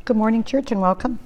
Good morning, church, and welcome.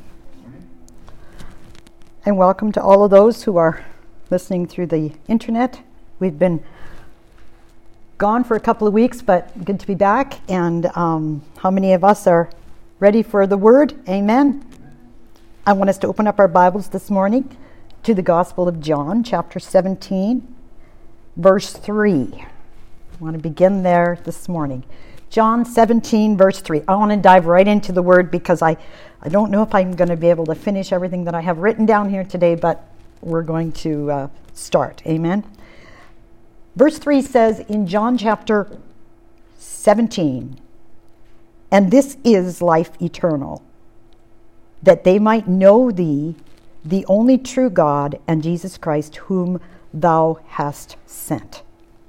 And welcome to all of those who are listening through the internet. We've been gone for a couple of weeks, but good to be back. And how many of us are ready for the word? Amen. I want us to open up our Bibles this morning to the Gospel of John, chapter 17, verse 3. I want to begin there this morning. John 17, verse 3. I want to dive right into the word because I don't know if I'm going to be able to finish everything that I have written down here today, but we're going to start. Amen. Verse 3 says in John chapter 17, "And this is life eternal, that they might know thee, the only true God, and Jesus Christ, whom thou hast sent."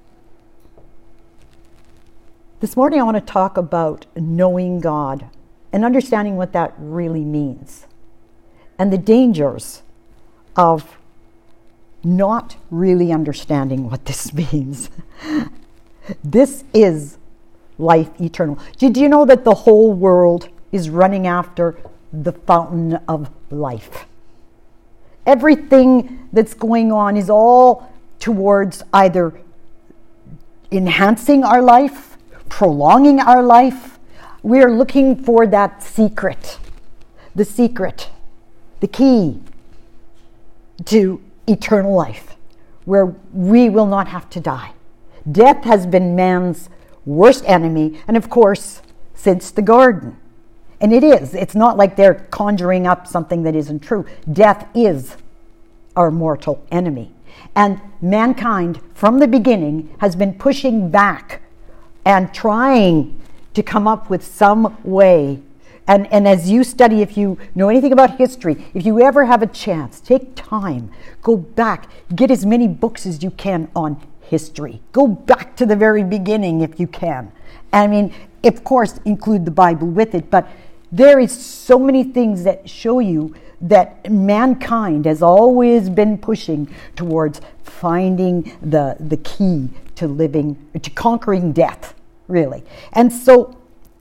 This morning I want to talk about knowing God and understanding what that really means and the dangers of not really understanding what this means. This is life eternal. Did you know that the whole world is running after the fountain of life? Everything that's going on is all towards either enhancing our life, prolonging our life. We are looking for that secret, the key to eternal life, where we will not have to die. Death has been man's worst enemy, and of course, since the garden. And it is. It's not like they're conjuring up something that isn't true. Death is our mortal enemy. And mankind, from the beginning, has been pushing back and trying to come up with some way. And as you study, if you know anything about history, if you ever have a chance, take time, go back, get as many books as you can on history. Go back to the very beginning if you can. I mean, of course, include the Bible with it, but there is so many things that show you that mankind has always been pushing towards finding the key to conquering death, really. And so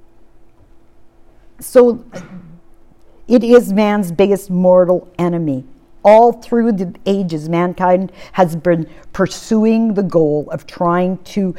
it is man's biggest mortal enemy. All through the ages, mankind has been pursuing the goal of trying to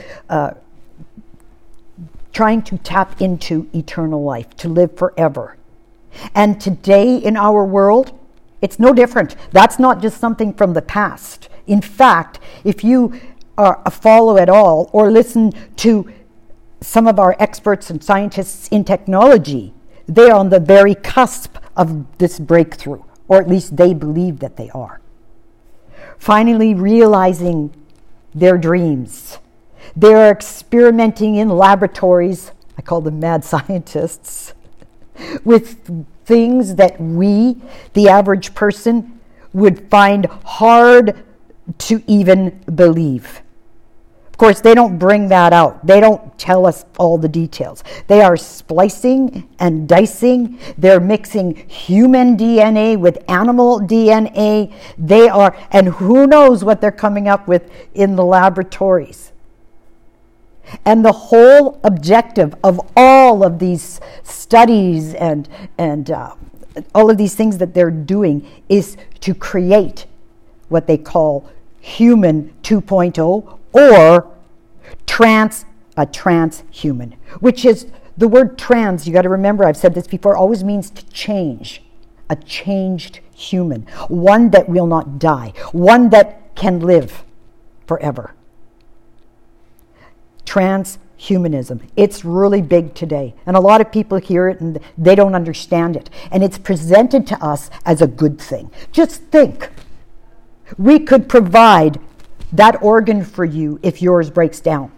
tap into eternal life, to live forever. And today in our world, it's no different. That's not just something from the past. In fact, if you follow at all or listen to some of our experts and scientists in technology, they're on the very cusp of this breakthrough, or at least they believe that they are. Finally realizing their dreams. They're experimenting in laboratories, I call them mad scientists, with things that we, the average person, would find hard to even believe. Of course, they don't bring that out. They don't tell us all the details. They are splicing and dicing. They're mixing human DNA with animal DNA. And who knows what they're coming up with in the laboratories. And the whole objective of all of these studies and all of these things that they're doing is to create what they call human 2.0 or a transhuman, which is the word trans, you got to remember, I've said this before, always means to change. A changed human, one that will not die, one that can live forever. Transhumanism. It's really big today. And a lot of people hear it and they don't understand it. And it's presented to us as a good thing. Just think. We could provide that organ for you if yours breaks down.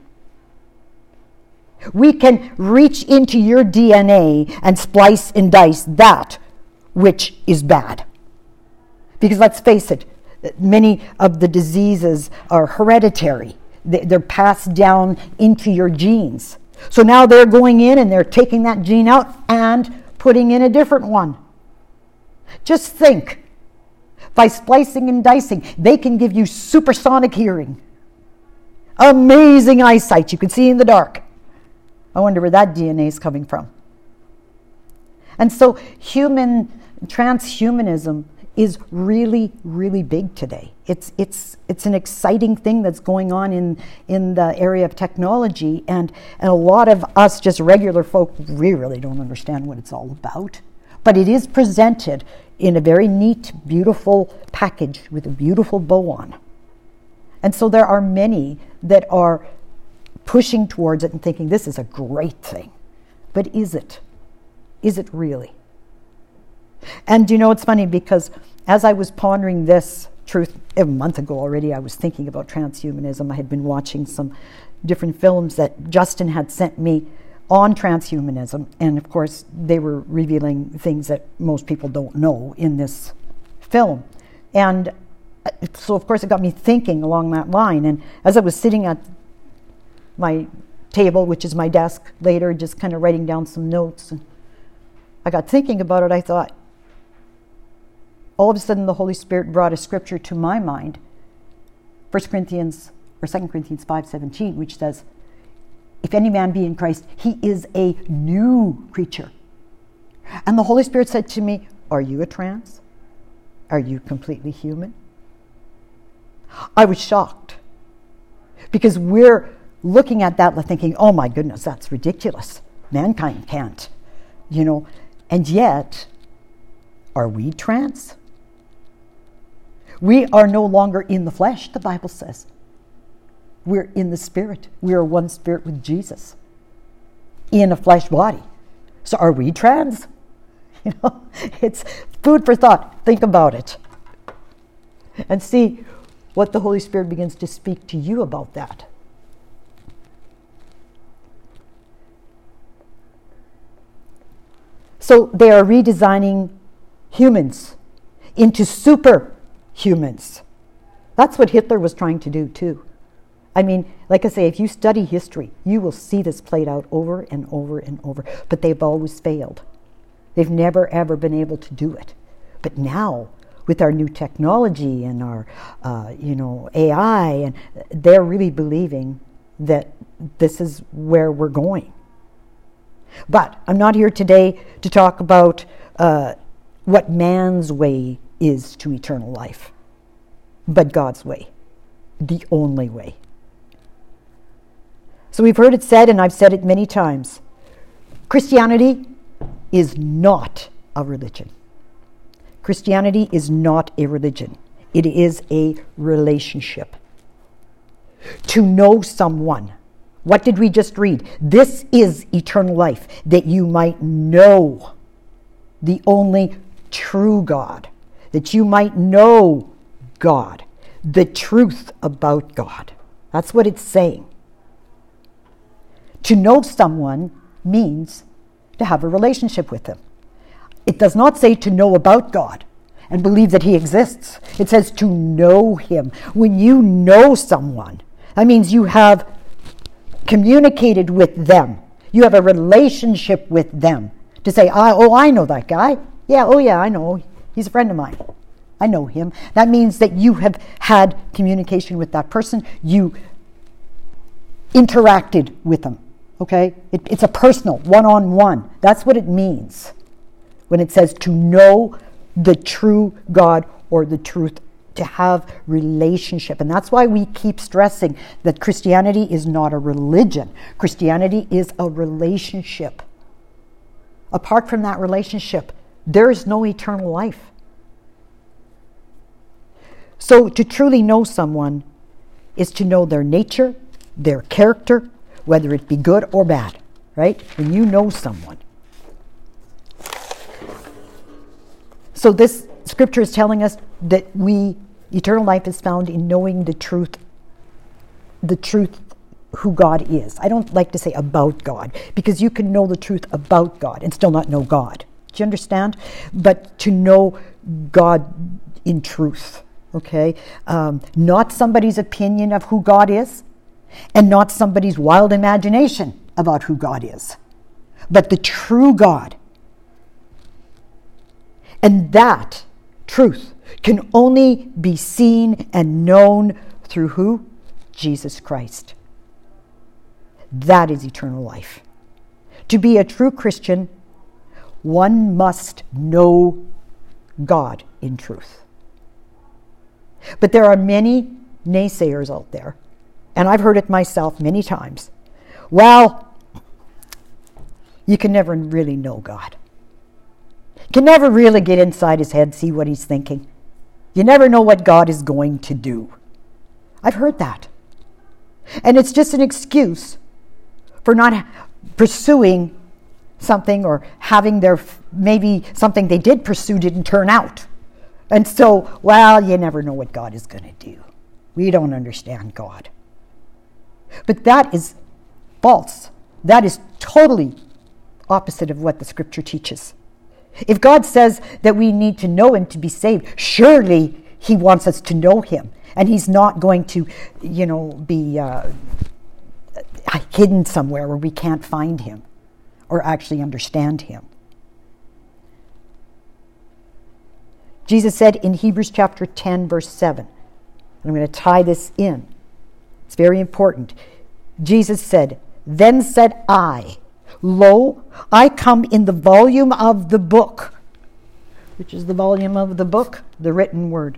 We can reach into your DNA and splice and dice that which is bad. Because let's face it, many of the diseases are hereditary. They're passed down into your genes. So now they're going in and they're taking that gene out and putting in a different one. Just think. By splicing and dicing, they can give you supersonic hearing. Amazing eyesight. You can see in the dark. I wonder where that DNA is coming from. And so transhumanism is really, really big today. It's an exciting thing that's going on in the area of technology, and a lot of us just regular folk, we really don't understand what it's all about. But it is presented in a very neat, beautiful package with a beautiful bow on. And so there are many that are pushing towards it and thinking this is a great thing. But is it? Is it really? And you know, it's funny because as I was pondering this truth a month ago already, I was thinking about transhumanism. I had been watching some different films that Justin had sent me on transhumanism. And of course, they were revealing things that most people don't know in this film. And so, of course, it got me thinking along that line. And as I was sitting at my table, which is my desk later, just kind of writing down some notes, and I got thinking about it, I thought, all of a sudden the Holy Spirit brought a scripture to my mind, 1 Corinthians or 2 Corinthians 5:17, which says, if any man be in Christ, he is a new creature. And the Holy Spirit said to me, are you a trans? Are you completely human? I was shocked because we're looking at that and thinking, oh my goodness, that's ridiculous. Mankind can't, you know. And yet, are we trans? We are no longer in the flesh, the Bible says. We're in the spirit. We are one spirit with Jesus in a flesh body. So are we trans? You know, it's food for thought. Think about it. And see what the Holy Spirit begins to speak to you about that. So they are redesigning humans into superhumans. That's what Hitler was trying to do too. I mean, like I say, if you study history, you will see this played out over and over and over. But they've always failed. They've never, ever been able to do it. But now, with our new technology and our, AI, and they're really believing that this is where we're going. But I'm not here today to talk about what man's way is to eternal life, but God's way, the only way. So we've heard it said, and I've said it many times, Christianity is not a religion. Christianity is not a religion. It is a relationship. To know someone. What did we just read? This is eternal life, that you might know the only true God, that you might know God, the truth about God. That's what it's saying. To know someone means to have a relationship with him. It does not say to know about God and believe that he exists. It says to know him. When you know someone, that means you have communicated with them. You have a relationship with them. To say, I know that guy. Yeah, I know. He's a friend of mine. I know him. That means that you have had communication with that person. You interacted with them. Okay? It's a personal, one-on-one. That's what it means when it says to know the true God or the truth, to have relationship. And that's why we keep stressing that Christianity is not a religion. Christianity is a relationship. Apart from that relationship, there is no eternal life. So to truly know someone is to know their nature, their character, whether it be good or bad, right? When you know someone. So this scripture is telling us that eternal life is found in knowing the truth who God is. I don't like to say about God, because you can know the truth about God and still not know God. Do you understand? But to know God in truth, okay? Not somebody's opinion of who God is, and not somebody's wild imagination about who God is, but the true God. And that truth can only be seen and known through who? Jesus Christ. That is eternal life. To be a true Christian, one must know God in truth. But there are many naysayers out there, and I've heard it myself many times. Well, you can never really know God. You can never really get inside his head, see what he's thinking. You never know what God is going to do. I've heard that. And it's just an excuse for not pursuing something, or having maybe something they did pursue didn't turn out. And so, well, you never know what God is going to do. We don't understand God. But that is false. That is totally opposite of what the scripture teaches. If God says that we need to know him to be saved, surely he wants us to know him. And he's not going to, be hidden somewhere where we can't find him or actually understand him. Jesus said in Hebrews chapter 10, verse 7, and I'm going to tie this in. It's very important. Jesus said, "Then said I, Lo, I come in the volume of the book." Which is the volume of the book? The written word.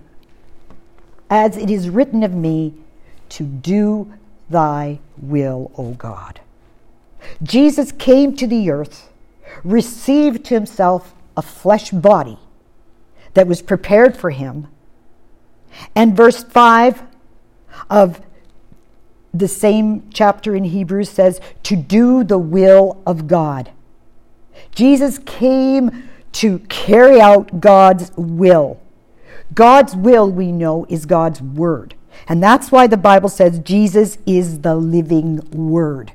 "As it is written of me, to do thy will, O God." Jesus came to the earth, received to himself a flesh body that was prepared for him. And verse 5 of the same chapter in Hebrews says, to do the will of God. Jesus came to carry out God's will. God's will, we know, is God's word. And that's why the Bible says Jesus is the living word.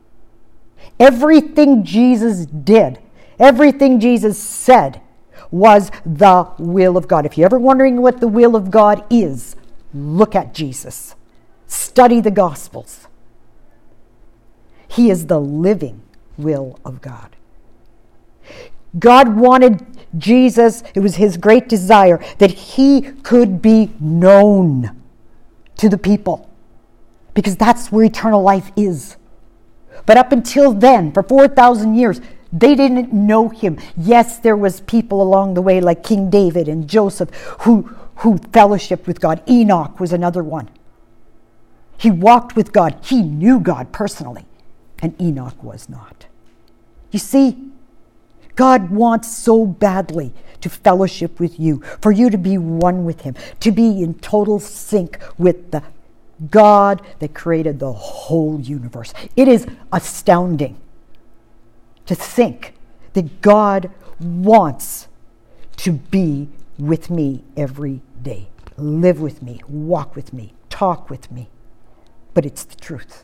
Everything Jesus did, everything Jesus said, was the will of God. If you're ever wondering what the will of God is, look at Jesus. Study the Gospels. He is the living will of God. God wanted Jesus, it was his great desire that he could be known to the people, because that's where eternal life is. But up until then, for 4,000 years, they didn't know him. Yes, there was people along the way like King David and Joseph who fellowshiped with God. Enoch was another one. He walked with God. He knew God personally. And Enoch was not. You see, God wants so badly to fellowship with you, for you to be one with him, to be in total sync with the God that created the whole universe. It is astounding to think that God wants to be with me every day, live with me, walk with me, talk with me. But it's the truth.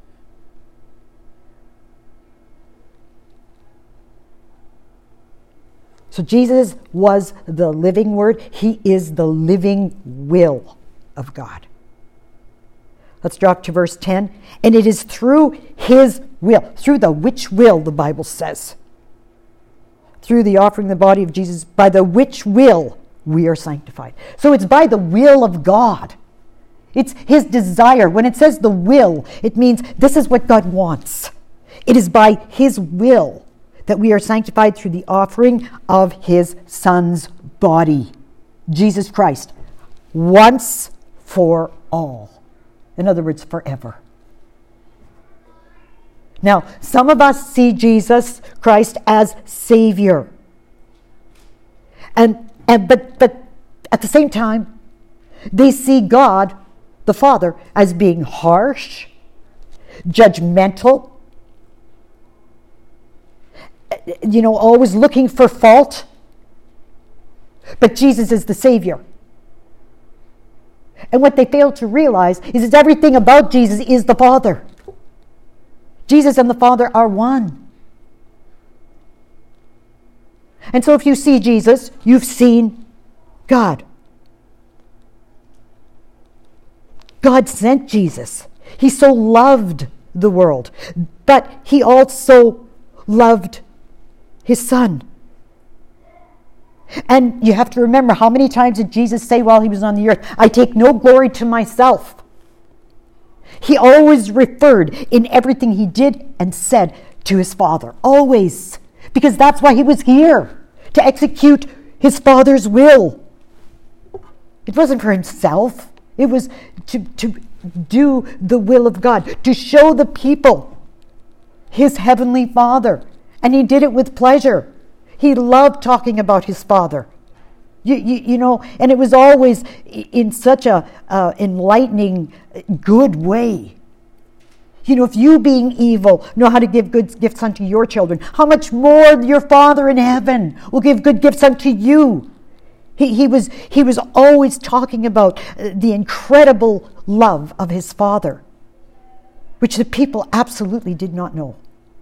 So Jesus was the living word. He is the living will of God. Let's drop to verse 10. And it is through his will, through the which will, the Bible says, through the offering the body of Jesus, by the which will we are sanctified. So it's by the will of God. It's his desire. When it says the will, it means this is what God wants. It is by his will that we are sanctified through the offering of his Son's body, Jesus Christ, once for all. In other words, forever. Now, some of us see Jesus Christ as Savior. But at the same time, they see God, the Father, as being harsh, judgmental, always looking for fault. But Jesus is the Savior. And what they fail to realize is that everything about Jesus is the Father. Jesus and the Father are one. And so if you see Jesus, you've seen God. God sent Jesus. He so loved the world, but he also loved his Son. And you have to remember, how many times did Jesus say while he was on the earth, I take no glory to myself? He always referred in everything he did and said to his Father. Always. because that's why he was here, to execute his Father's will. It wasn't for himself. It was to do the will of God, to show the people his heavenly Father. And he did it with pleasure. He loved talking about his Father. You know, and it was always in such a enlightening, good way. You know, if you being evil know how to give good gifts unto your children, how much more your Father in heaven will give good gifts unto you. He was always talking about the incredible love of his Father, which the people absolutely did not know.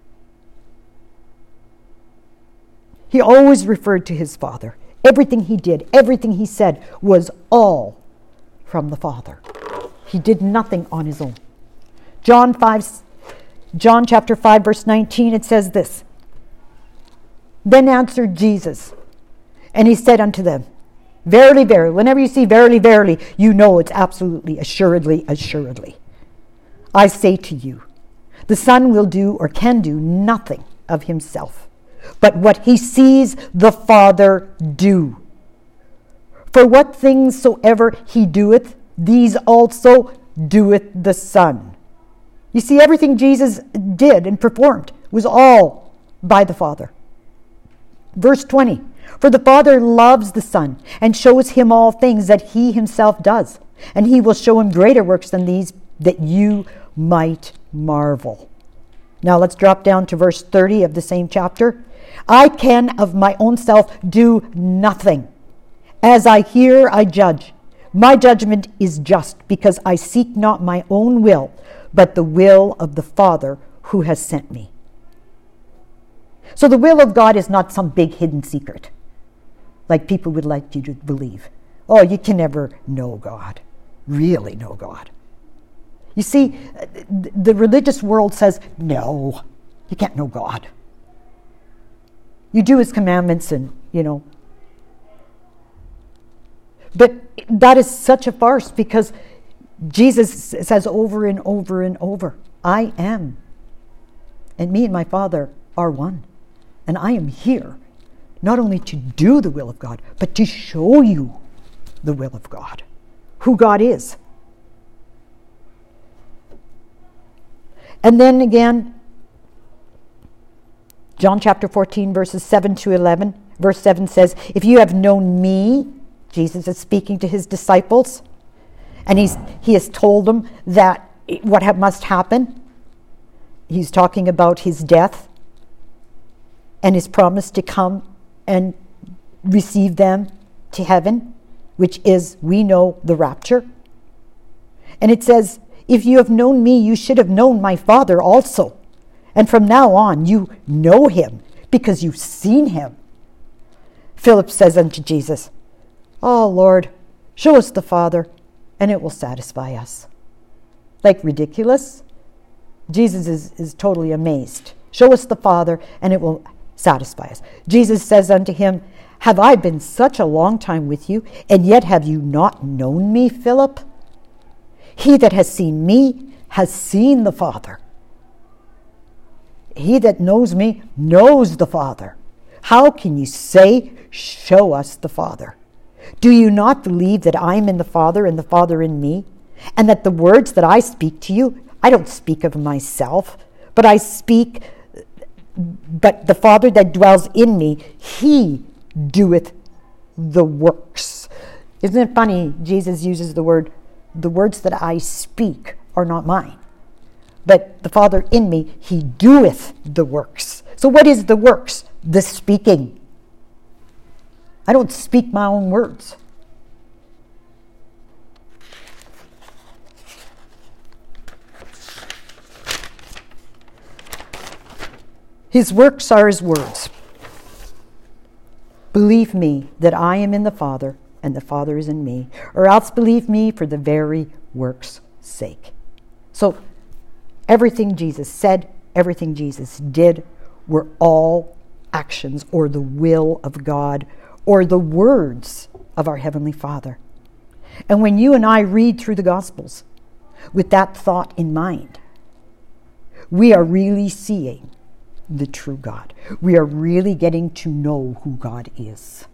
He always referred to his Father. Everything he did, everything he said was all from the Father. He did nothing on his own. John chapter 5, verse 19, it says this. Then answered Jesus, and he said unto them, Verily, verily. Whenever you see verily, verily, you know it's absolutely, assuredly, assuredly. I say to you, the Son will do or can do nothing of himself, but what he sees the Father do. For what things soever he doeth, these also doeth the Son. You see, everything Jesus did and performed was all by the Father. Verse 20, for the Father loves the Son and shows him all things that he himself does, and he will show him greater works than these, that you might marvel. Now let's drop down to verse 30 of the same chapter. I can of my own self do nothing. As I hear, I judge. My judgment is just, because I seek not my own will, but the will of the Father who has sent me. So the will of God is not some big hidden secret, like people would like you to believe. Oh, you can never know God, really know God. You see, the religious world says, no, you can't know God. You do his commandments and, But that is such a farce, because Jesus says over and over and over, I am, and me and my Father are one. And I am here not only to do the will of God, but to show you the will of God, who God is. And then again, John chapter 14, verses 7 to 11. Verse 7 says, if you have known me, Jesus is speaking to his disciples, and he has told them that what must happen. He's talking about his death and his promise to come and receive them to heaven, which is, we know, the rapture. And it says, if you have known me, you should have known my Father also. And from now on, you know him, because you've seen him. Philip says unto Jesus, oh, Lord, show us the Father, and it will satisfy us. Like ridiculous? Jesus is totally amazed. Show us the Father, and it will satisfy us. Jesus says unto him, have I been such a long time with you, and yet have you not known me, Philip? He that has seen me has seen the Father. He that knows me knows the Father. How can you say, show us the Father? Do you not believe that I am in the Father and the Father in me, and that the words that I speak to you, I don't speak of myself, but the Father that dwells in me, he doeth the works. Isn't it funny? Jesus uses the words that I speak are not mine, but the Father in me, he doeth the works. So what is the works? The speaking. I don't speak my own words. His works are his words. Believe me that I am in the Father and the Father is in me, or else believe me for the very works' sake. So everything Jesus said, everything Jesus did were all actions or the will of God or the words of our Heavenly Father. And when you and I read through the Gospels with that thought in mind, we are really seeing the true God. We are really getting to know who God is.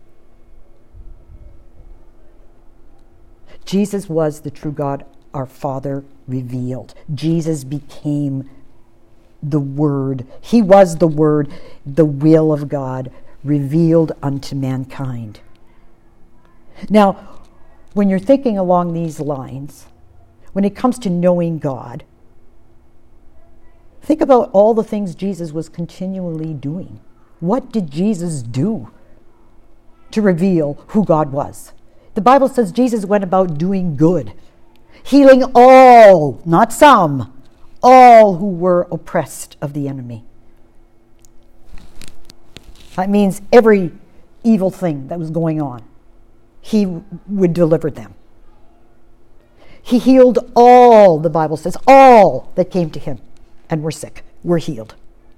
Jesus was the true God, our Father revealed. Jesus became the Word. He was the Word, the will of God revealed unto mankind. Now, when you're thinking along these lines, when it comes to knowing God, think about all the things Jesus was continually doing. What did Jesus do to reveal who God was? The Bible says Jesus went about doing good, healing all, not some, all who were oppressed of the enemy. That means every evil thing that was going on, he would deliver them. He healed all, the Bible says, all that came to him and were sick, were healed.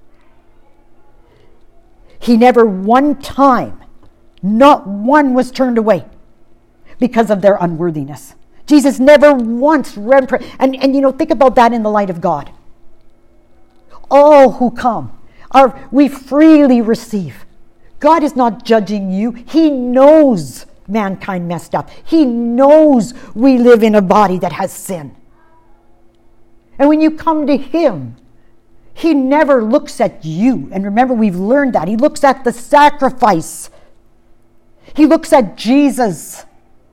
He never one time, not one was turned away because of their unworthiness. Jesus never once and think about that in the light of God. All who come we freely receive. God is not judging you. He knows mankind messed up. He knows we live in a body that has sin. And when you come to him, he never looks at you. And remember, we've learned that. He looks at the sacrifice. He looks at Jesus.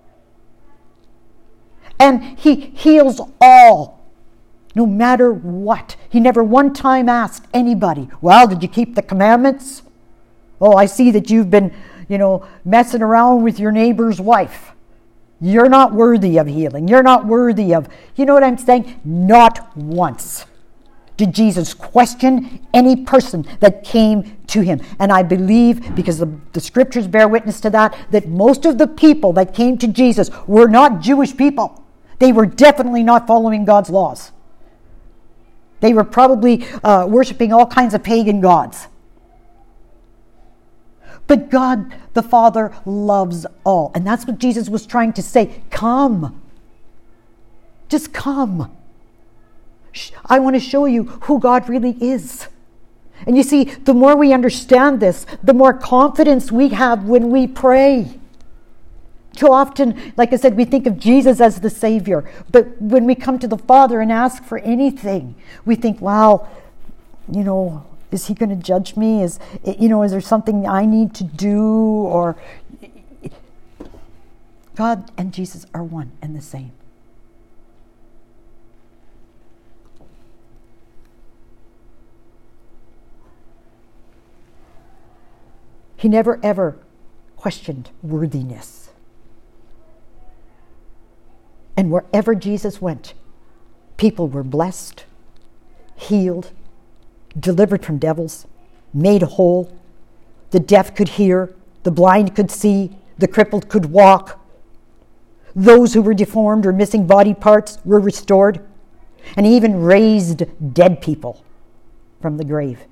And he heals all, no matter what. He never one time asked anybody, well, did you keep the commandments? Oh, I see that you've been, messing around with your neighbor's wife. You're not worthy of healing. You're not worthy of, you know what I'm saying? Not once did Jesus question any person that came to him. And I believe, because the scriptures bear witness to that most of the people that came to Jesus were not Jewish people. They were definitely not following God's laws. They were probably worshiping all kinds of pagan gods. But God, the Father, loves all. And that's what Jesus was trying to say. Come. Just come. I want to show you who God really is. And you see, the more we understand this, the more confidence we have when we pray. Too often, like I said, we think of Jesus as the Savior. But when we come to the Father and ask for anything, we think, wow, is he going to judge me? Is there something I need to do? Or God and Jesus are one and the same. He never ever questioned worthiness. And wherever Jesus went, people were blessed, healed, delivered from devils, made whole. The deaf could hear, the blind could see, the crippled could walk. Those who were deformed or missing body parts were restored. And he even raised dead people from the grave.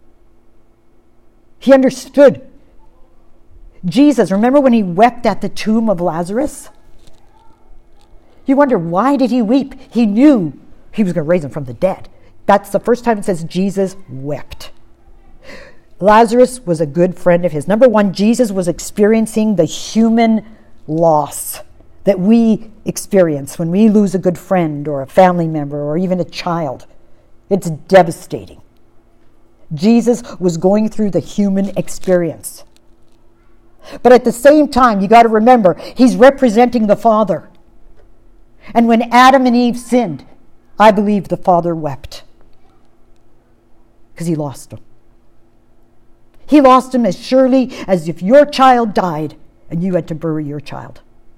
He understood. Jesus, remember when he wept at the tomb of Lazarus? You wonder, why did he weep? He knew he was going to raise him from the dead. That's the first time it says Jesus wept. Lazarus was a good friend of his. Number one, Jesus was experiencing the human loss that we experience when we lose a good friend or a family member or even a child. It's devastating. Jesus was going through the human experience. But at the same time, you got to remember, he's representing the Father. And when Adam and Eve sinned, I believe the Father wept. Because he lost him. He lost him as surely as if your child died and you had to bury your child.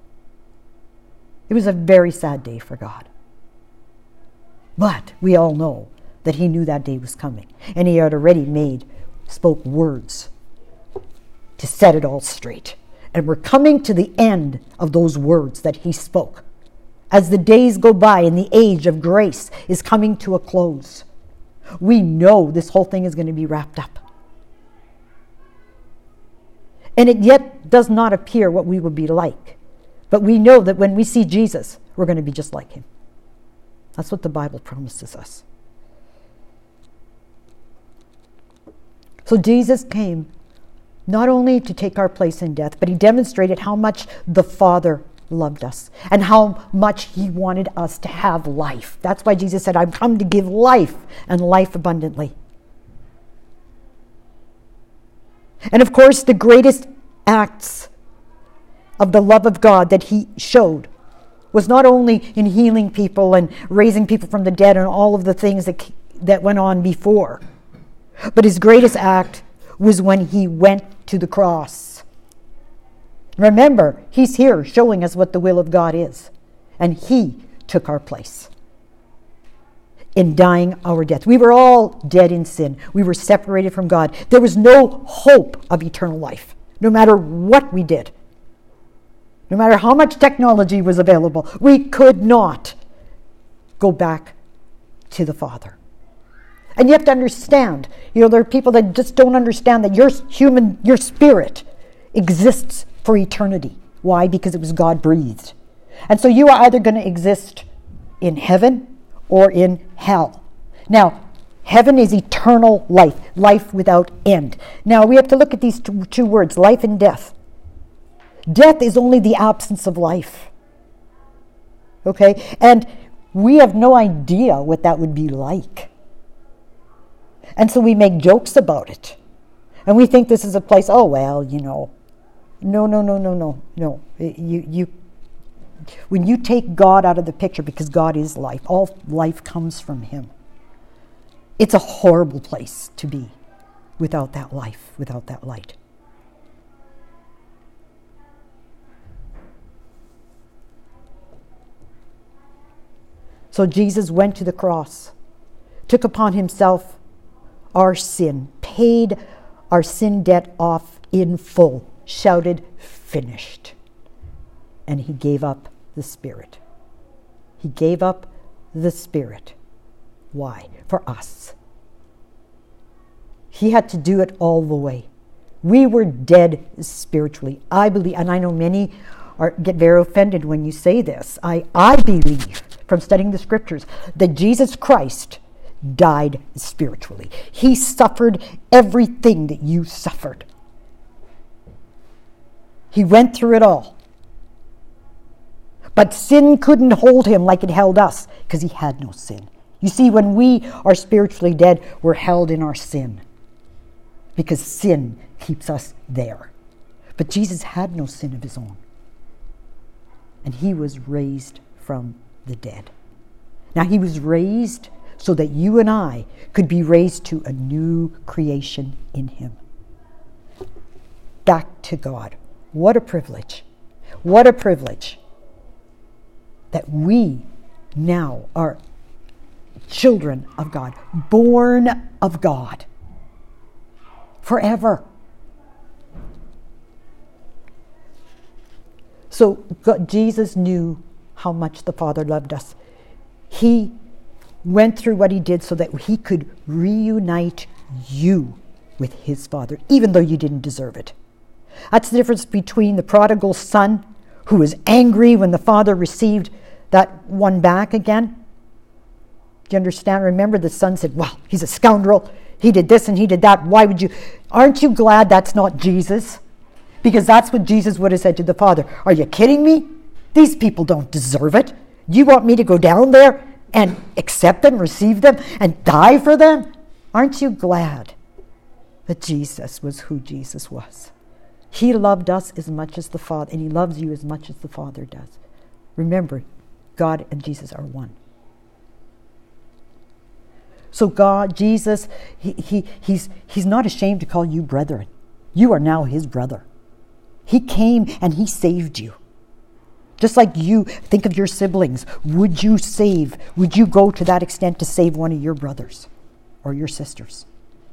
It was a very sad day for God. But we all know that he knew that day was coming. And he had already spoke words to set it all straight. And we're coming to the end of those words that he spoke. As the days go by and the age of grace is coming to a close, we know this whole thing is going to be wrapped up. And it yet does not appear what we will be like. But we know that when we see Jesus, we're going to be just like him. That's what the Bible promises us. So Jesus came not only to take our place in death, but he demonstrated how much the Father loved us and how much he wanted us to have life. That's why Jesus said, I've come to give life and life abundantly. And of course, the greatest acts of the love of God that he showed was not only in healing people and raising people from the dead and all of the things that went on before, but his greatest act was when he went to the cross. Remember, he's here showing us what the will of God is. And he took our place in dying our death. We were all dead in sin. We were separated from God. There was no hope of eternal life, no matter what we did. No matter how much technology was available, we could not go back to the Father. And you have to understand, there are people that just don't understand that your spirit exists for eternity. Why? Because it was God breathed. And so you are either going to exist in heaven or in hell. Now, heaven is eternal life, life without end. Now, we have to look at these two words, life and death. Death is only the absence of life. Okay? And we have no idea what that would be like. And so we make jokes about it. And we think this is a place, No. When you take God out of the picture, because God is life, all life comes from him. It's a horrible place to be without that life, without that light. So Jesus went to the cross, took upon himself our sin, paid our sin debt off in full, shouted, finished. And he gave up the Spirit. He gave up the Spirit. Why? For us. He had to do it all the way. We were dead spiritually. I believe, and I know many get very offended when you say this. I believe, from studying the scriptures, that Jesus Christ died spiritually. He suffered everything that you suffered. He went through it all. But sin couldn't hold him like it held us, because he had no sin. You see, when we are spiritually dead, we're held in our sin, because sin keeps us there. But Jesus had no sin of his own. And he was raised from the dead. Now, he was raised so that you and I could be raised to a new creation in him. Back to God. What a privilege. What a privilege that we now are children of God, born of God, forever. So Jesus knew how much the Father loved us. He went through what he did so that he could reunite you with his Father, even though you didn't deserve it. That's the difference between the prodigal son, who was angry when the father received that one back again. Do you understand? Remember, the son said, well, he's a scoundrel. He did this and he did that. Why would you? Aren't you glad that's not Jesus? Because that's what Jesus would have said to the Father. Are you kidding me? These people don't deserve it. You want me to go down there and accept them, receive them, and die for them? Aren't you glad that Jesus was who Jesus was? He loved us as much as the Father, and he loves you as much as the Father does. Remember, God and Jesus are one. So God, Jesus, he's not ashamed to call you brethren. You are now his brother. He came and he saved you. Just like you think of your siblings, would you go to that extent to save one of your brothers or your sisters?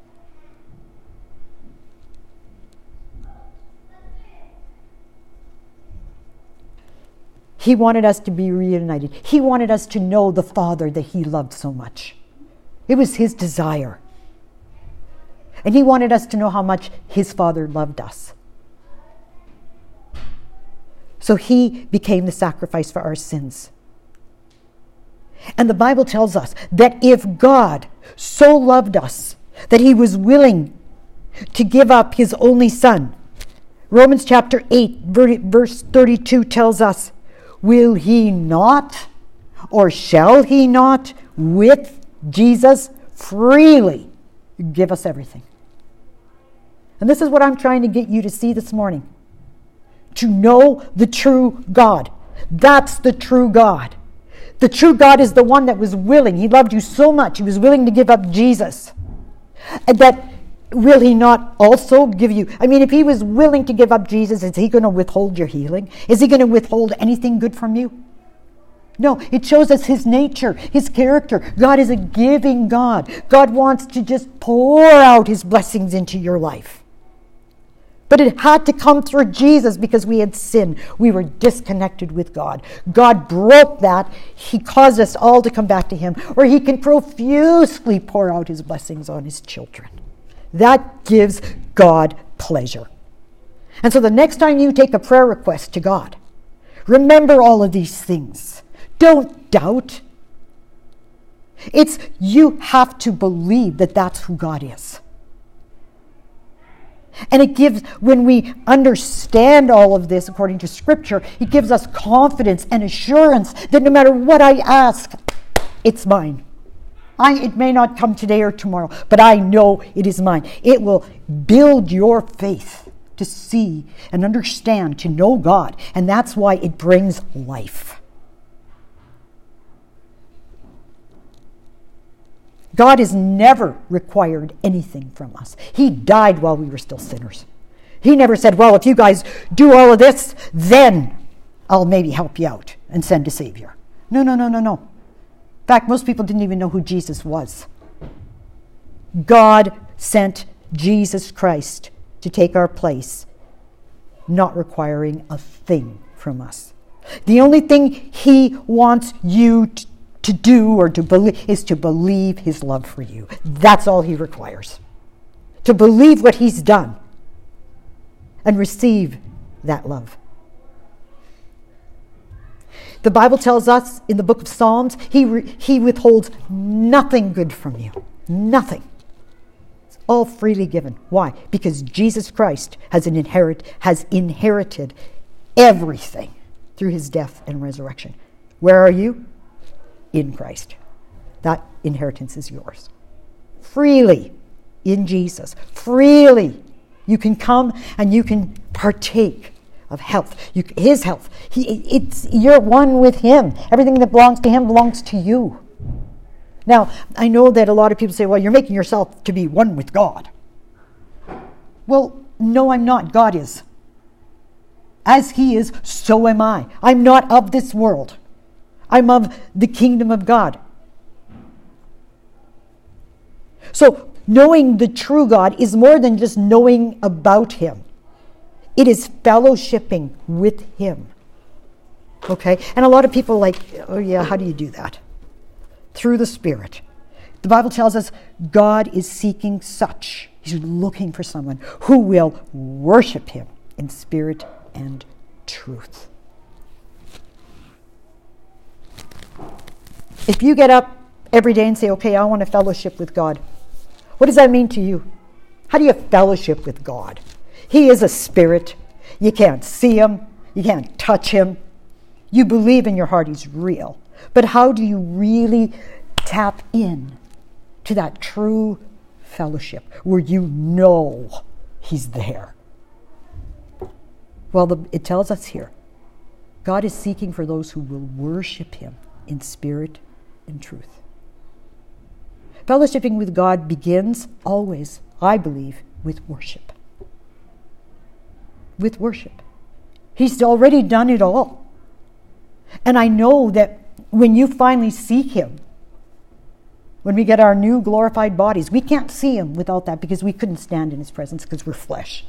He wanted us to be reunited. He wanted us to know the Father that he loved so much. It was his desire. And he wanted us to know how much his Father loved us. So he became the sacrifice for our sins. And the Bible tells us that if God so loved us that he was willing to give up his only son. Romans chapter 8, verse 32 tells us, will he not, or shall he not, with Jesus freely give us everything? And this is what I'm trying to get you to see this morning. To know the true God. That's the true God. The true God is the one that was willing. He loved you so much. He was willing to give up Jesus. And that will he not also give you? I mean, if he was willing to give up Jesus, is he going to withhold your healing? Is he going to withhold anything good from you? No, it shows us his nature, his character. God is a giving God. God wants to just pour out his blessings into your life. But it had to come through Jesus because we had sinned. We were disconnected with God. God broke that. He caused us all to come back to him, or he can profusely pour out his blessings on his children. That gives God pleasure. And so the next time you take a prayer request to God, remember all of these things. Don't doubt. You have to believe that that's who God is. And it gives, when we understand all of this according to Scripture, it gives us confidence and assurance that no matter what I ask, it's mine. It may not come today or tomorrow, but I know it is mine. It will build your faith to see and understand, to know God, and that's why it brings life. God has never required anything from us. He died while we were still sinners. He never said, well, if you guys do all of this, then I'll maybe help you out and send a Savior. No. In fact, most people didn't even know who Jesus was. God sent Jesus Christ to take our place, not requiring a thing from us. The only thing he wants you to do or to believe is to believe his love for you. That's all he requires. To believe what he's done and receive that love. The Bible tells us in the book of Psalms, he withholds nothing good from you. Nothing. It's all freely given. Why? Because Jesus Christ has inherited everything through his death and resurrection. Where are you? In Christ. That inheritance is yours. Freely in Jesus. Freely. You can come and you can partake of health. His health. You're one with him. Everything that belongs to him belongs to you. Now, I know that a lot of people say, well, you're making yourself to be one with God. Well, no, I'm not. God is. As he is, so am I. I'm not of this world. I'm of the kingdom of God. So knowing the true God is more than just knowing about him. It is fellowshipping with him. Okay? And a lot of people are like, oh yeah, how do you do that? Through the Spirit. The Bible tells us God is seeking such. He's looking for someone who will worship him in spirit and truth. If you get up every day and say, okay, I want to fellowship with God, what does that mean to you? How do you fellowship with God? He is a spirit. You can't see him. You can't touch him. You believe in your heart he's real. But how do you really tap in to that true fellowship where you know he's there? Well, it tells us here, God is seeking for those who will worship him in spirit and truth. Fellowshipping with God begins always, I believe, with worship. With worship. He's already done it all. And I know that when you finally seek him, when we get our new glorified bodies, we can't see him without that because we couldn't stand in his presence because we're flesh.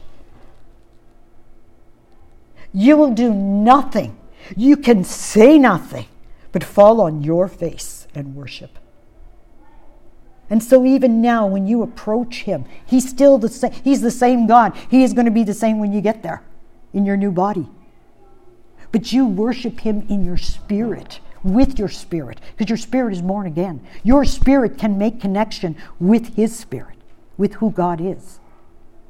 You will do nothing. You can say nothing but fall on your face and worship. And so even now, when you approach him, he's still the same. He's the same God. He is going to be the same when you get there, in your new body. But you worship him in your spirit, with your spirit, because your spirit is born again. Your spirit can make connection with his spirit, with who God is.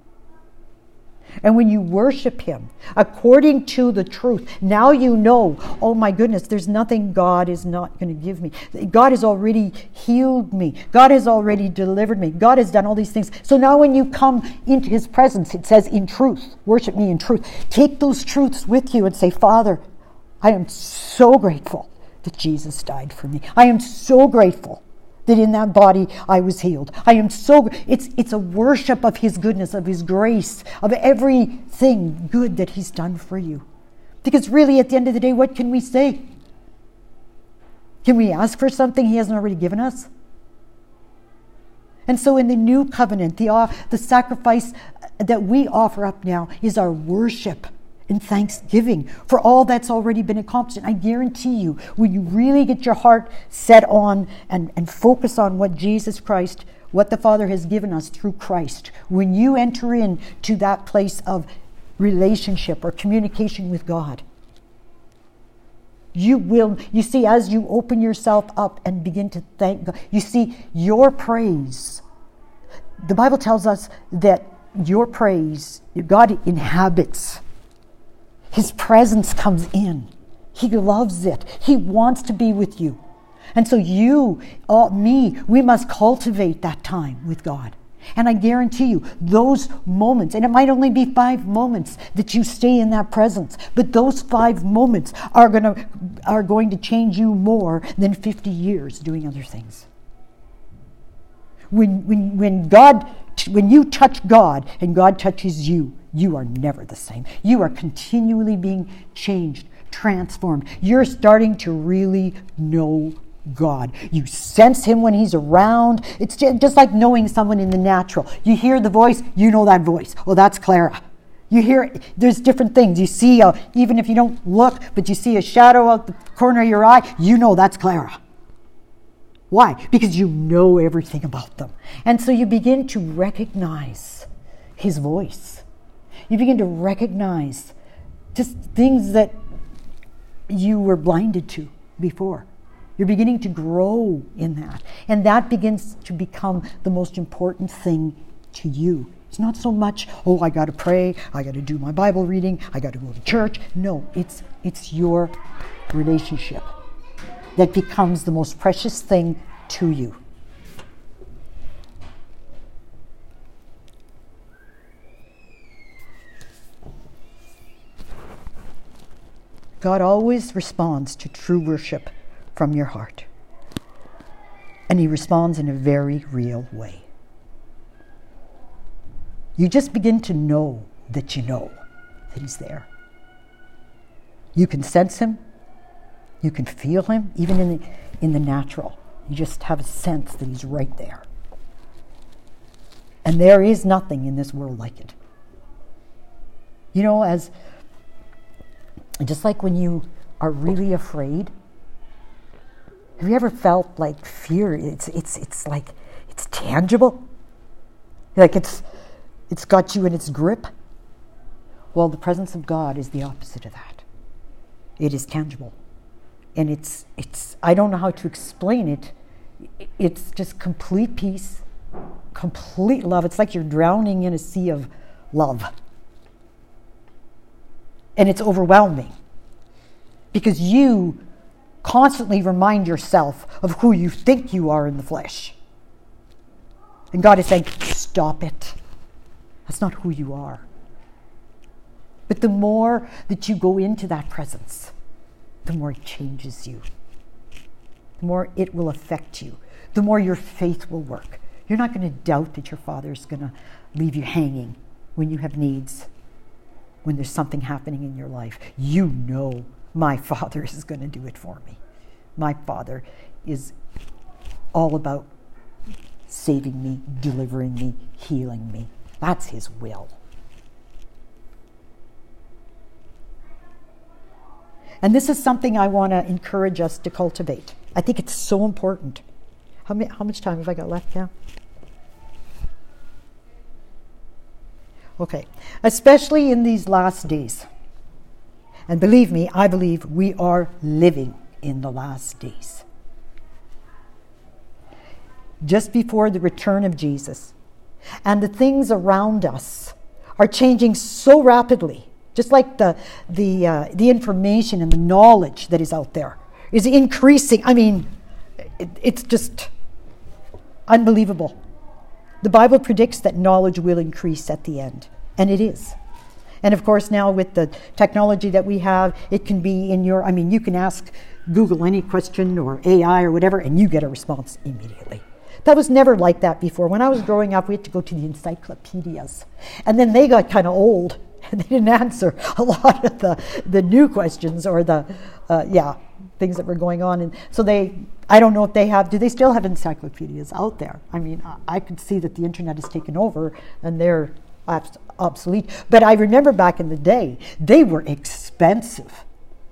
And when you worship him according to the truth, now you know, oh my goodness, there's nothing God is not going to give me. God has already healed me. God has already delivered me. God has done all these things. So now when you come into his presence, it says in truth, worship me in truth. Take those truths with you and say, Father, I am so grateful that Jesus died for me. I am so grateful that in that body I was healed. I am so, it's a worship of his goodness, of his grace, of everything good that he's done for you. Because really at the end of the day, what can we say? Can we ask for something he hasn't already given us? And so in the new covenant, the sacrifice that we offer up now is our worship and thanksgiving for all that's already been accomplished. And I guarantee you, when you really get your heart set on and focus on what Jesus Christ, what the Father has given us through Christ, when you enter into that place of relationship or communication with God, you see, as you open yourself up and begin to thank God, you see, your praise, the Bible tells us that your praise, God inhabits. His presence comes in. He loves it. He wants to be with you. And so we must cultivate that time with God. And I guarantee you, those moments, and it might only be 5 moments that you stay in that presence, but those 5 moments are going to change you more than 50 years doing other things. When you touch God and God touches you, you are never the same. You are continually being changed, transformed. You're starting to really know God. You sense him when he's around. It's just like knowing someone in the natural. You hear the voice, you know that voice. Oh, that's Clara. You hear, there's different things. You see, even if you don't look, but you see a shadow out the corner of your eye, you know that's Clara. Why? Because you know everything about them. And so you begin to recognize his voice. You begin to recognize just things that you were blinded to before. You're beginning to grow in that. And that begins to become the most important thing to you. It's not so much, oh, I got to pray, I got to do my Bible reading, I got to go to church. No, it's your relationship that becomes the most precious thing to you. God always responds to true worship from your heart. And he responds in a very real way. You just begin to know that you know that he's there. You can sense him. You can feel him, even in the natural. You just have a sense that he's right there. And there is nothing in this world like it. You know, just like when you are really afraid, have you ever felt like fear? It's like it's tangible, like it's got you in its grip. Well, the presence of God is the opposite of that. It is tangible, and it's I don't know how to explain it. It's just complete peace, complete love. It's like you're drowning in a sea of love. And it's overwhelming because you constantly remind yourself of who you think you are in the flesh. And God is saying, stop it. That's not who you are. But the more that you go into that presence, the more it changes you. The more it will affect you. The more your faith will work. You're not going to doubt that your Father is going to leave you hanging when you have needs. When there's something happening in your life, you know my Father is going to do it for me. My Father is all about saving me, delivering me, healing me. That's his will. And this is something I want to encourage us to cultivate. I think it's so important. How much time have I got left now? Okay, especially in these last days. And believe me, I believe we are living in the last days. Just before the return of Jesus. And the things around us are changing so rapidly, just like the information and the knowledge that is out there is increasing. I mean, it's just unbelievable. The Bible predicts that knowledge will increase at the end, and it is. And of course, now with the technology that we have, it can be in your, you can ask Google any question or AI or whatever, and you get a response immediately. That was never like that before. When I was growing up, we had to go to the encyclopedias. And then they got kind of old, and they didn't answer a lot of the new questions or the, things that were going on. And so I don't know if do they still have encyclopedias out there? I could see that the internet has taken over, and they're obsolete. But I remember back in the day, they were expensive.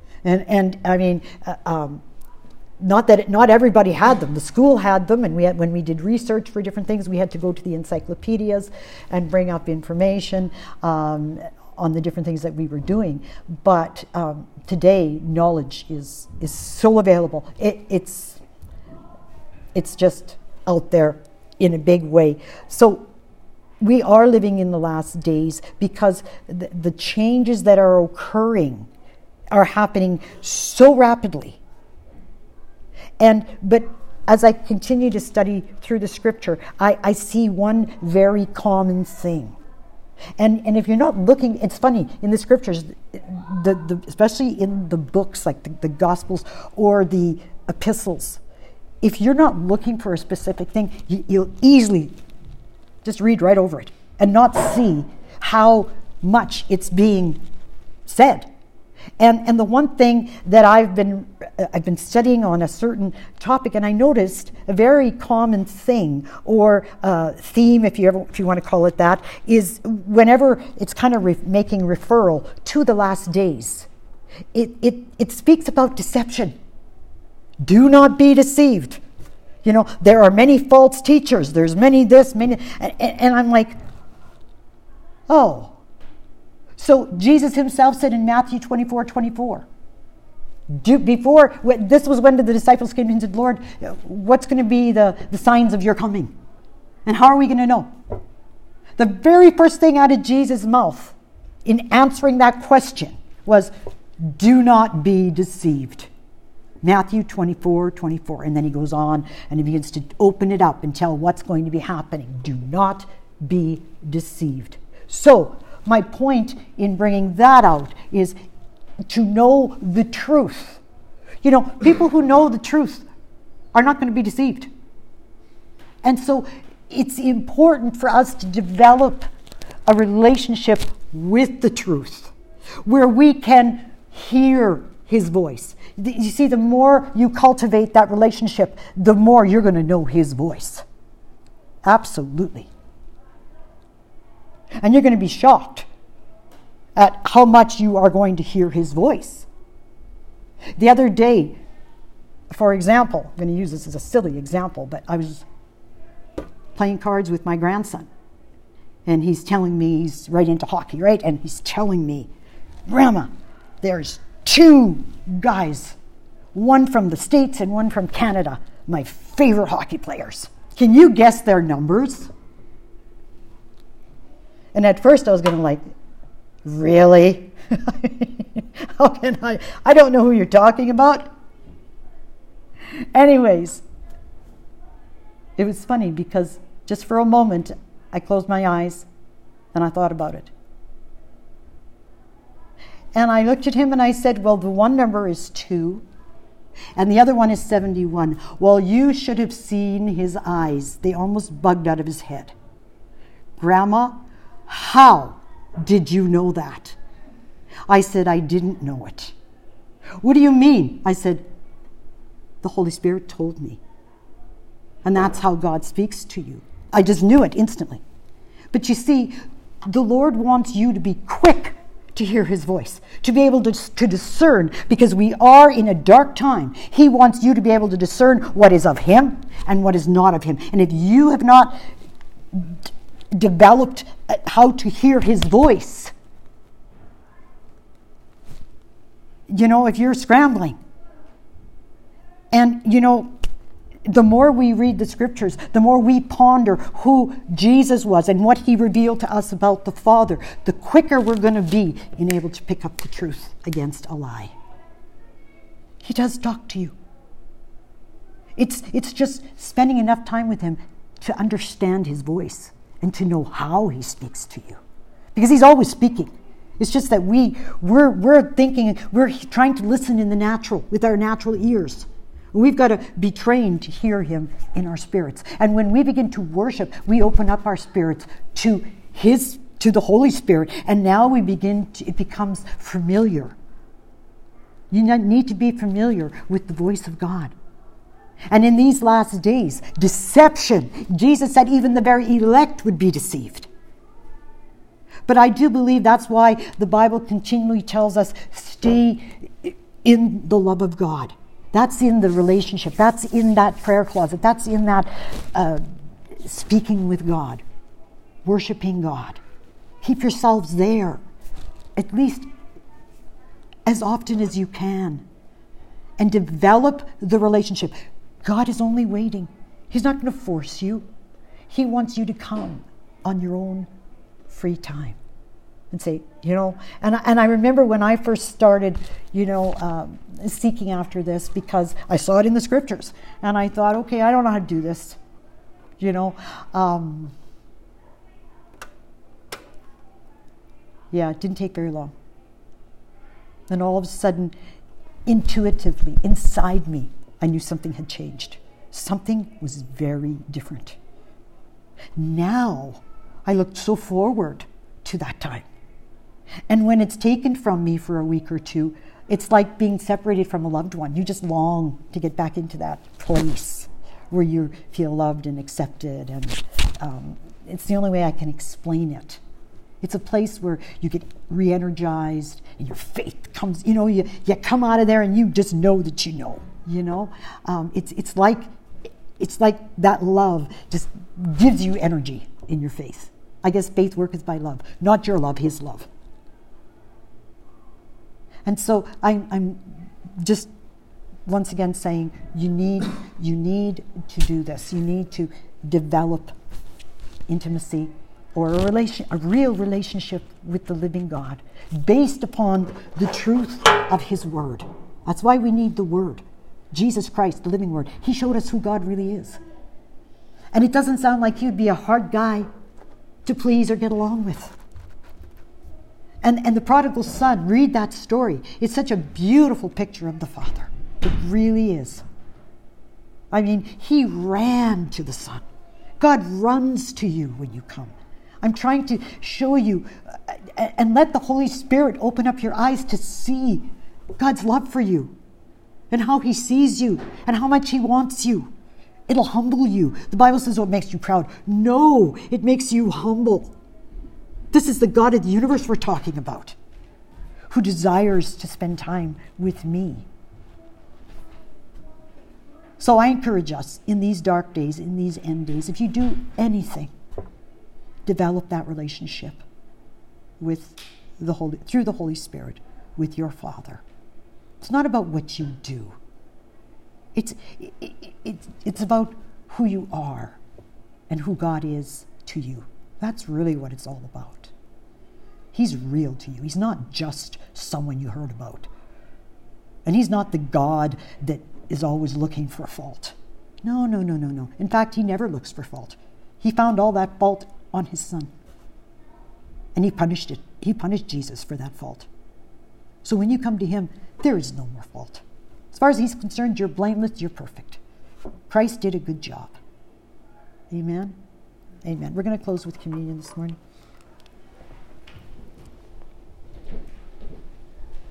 Not everybody had them. The school had them, and when we did research for different things, we had to go to the encyclopedias and bring up information on the different things that we were doing. But today, knowledge is so available. It's just out there in a big way. So we are living in the last days because the changes that are occurring are happening so rapidly. But as I continue to study through the scripture, I see one very common thing. And if you're not looking, it's funny, in the scriptures, especially in the books like the Gospels or the epistles, if you're not looking for a specific thing, you'll easily just read right over it and not see how much it's being said. And the one thing that I've been studying on a certain topic, and I noticed a very common thing or theme, if you want to call it that, is whenever it's kind of making referral to the last days, it speaks about deception. Do not be deceived. There are many false teachers. There's many this, many, and I'm like, oh. So Jesus himself said in Matthew 24:24, this was when the disciples came and said, Lord, what's going to be the signs of your coming? And how are we going to know? The very first thing out of Jesus' mouth in answering that question was, do not be deceived. Matthew 24:24. And then he goes on and he begins to open it up and tell what's going to be happening. Do not be deceived. So, my point in bringing that out is to know the truth. People who know the truth are not going to be deceived. And so it's important for us to develop a relationship with the truth where we can hear his voice. You see, the more you cultivate that relationship, the more you're going to know his voice. Absolutely. And you're going to be shocked at how much you are going to hear his voice. The other day, for example, I'm going to use this as a silly example, but I was playing cards with my grandson. And he's telling me, he's right into hockey, right? And he's telling me, Grandma, there's 2 guys, one from the States and one from Canada, my favorite hockey players. Can you guess their numbers? And at first I was going to really? How can I don't know who you're talking about. Anyways, it was funny because just for a moment, I closed my eyes and I thought about it. And I looked at him and I said, well, the one number is 2 and the other one is 71. Well, you should have seen his eyes. They almost bugged out of his head. Grandma, how did you know that? I said, I didn't know it. What do you mean? I said, the Holy Spirit told me. And that's how God speaks to you. I just knew it instantly. But you see, the Lord wants you to be quick to hear his voice, to be able to discern, because we are in a dark time. He wants you to be able to discern what is of him and what is not of him. And if you have not developed how to hear his voice, if you're scrambling, and The more we read the scriptures, the more we ponder who Jesus was and what he revealed to us about the Father, the quicker we're going to be in able to pick up the truth against a lie. He does talk to you. It's just spending enough time with him to understand his voice and to know how he speaks to you. Because he's always speaking. It's just that we're thinking, we're trying to listen in the natural, with our natural ears. We've got to be trained to hear him in our spirits. And when we begin to worship, we open up our spirits to the Holy Spirit. And now it becomes familiar. You need to be familiar with the voice of God. And in these last days, deception. Jesus said even the very elect would be deceived. But I do believe that's why the Bible continually tells us, stay in the love of God. That's in the relationship. That's in that prayer closet. That's in that speaking with God, worshiping God. Keep yourselves there, at least as often as you can, and develop the relationship. God is only waiting. He's not going to force you. He wants you to come on your own free time and say, and I remember when I first started, seeking after this, because I saw it in the scriptures, and I thought, okay, I don't know how to do this, yeah, it didn't take very long. Then all of a sudden, intuitively, inside me, I knew something had changed. Something was very different. Now, I looked so forward to that time. And when it's taken from me for a week or two, it's like being separated from a loved one. You just long to get back into that place where you feel loved and accepted. And it's the only way I can explain it. It's a place where you get re-energized and your faith comes, you come out of there and you just know that you know. It's like that love just gives you energy in your faith. I guess faith works by love, not your love, his love. And so I'm just once again saying you need to do this. You need to develop intimacy or a real relationship with the living God based upon the truth of his word. That's why we need the word. Jesus Christ, the living word. He showed us who God really is. And it doesn't sound like he'd be a hard guy to please or get along with. And the prodigal son, read that story. It's such a beautiful picture of the Father. It really is. I mean, he ran to the Son. God runs to you when you come. I'm trying to show you and let the Holy Spirit open up your eyes to see God's love for you and how he sees you and how much he wants you. It'll humble you. The Bible says, it makes you proud. No, it makes you humble. This is the God of the universe we're talking about, who desires to spend time with me. So I encourage us in these dark days, in these end days, if you do anything, develop that relationship with through the Holy Spirit with your Father. It's not about what you do. It's about who you are and who God is to you. That's really what it's all about. He's real to you. He's not just someone you heard about. And he's not the God that is always looking for fault. No. In fact, he never looks for fault. He found all that fault on his Son. And he punished it. He punished Jesus for that fault. So when you come to him, there is no more fault. As far as he's concerned, you're blameless, you're perfect. Christ did a good job. Amen? Amen. We're going to close with communion this morning.